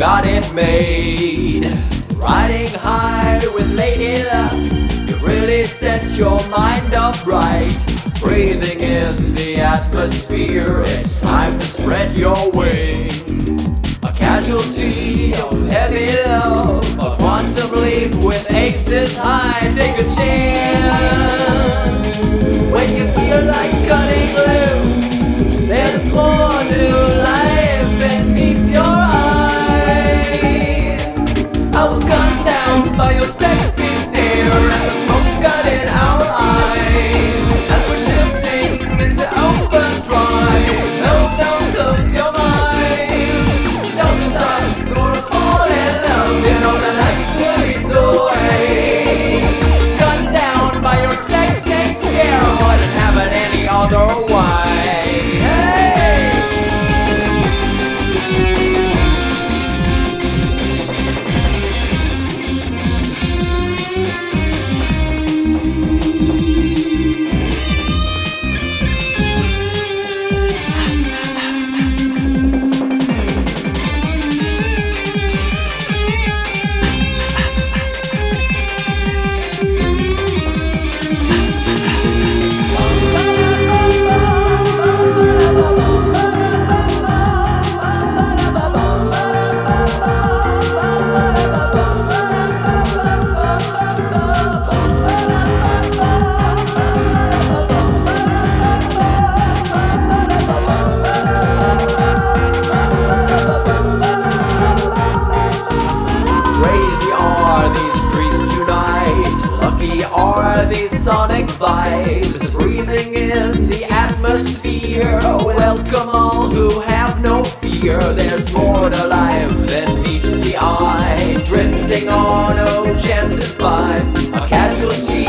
got it made. Riding high with Lady Luck, you really set your mind up right. Breathing in the atmosphere, it's time to spread your wings. A casualty of heavy love, a quantum leap with aces high. Take a chance when you feel like cutting loose. There's more to life than meets your eyes. I was gunned down by your sexy stare, and the smoke got in our eyes as we're shifting into overdrive. No, don't close your mind. Don't stop, gonna fall in love. You know the night will lead the way. Gunned down by your sex and scare, wouldn't have it any other way. Are these sonic vibes breathing in the atmosphere? Welcome all who have no fear. There's more to life than meets the eye. Drifting on, oh chances by, a casualty